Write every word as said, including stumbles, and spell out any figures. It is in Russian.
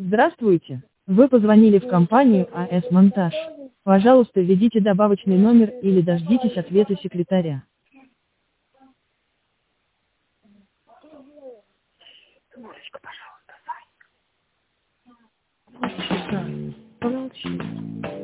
Здравствуйте. Вы позвонили в компанию А С Монтаж. Пожалуйста, введите добавочный номер или дождитесь ответа секретаря. Морочка, пожалуйста, Сань. Помолчи.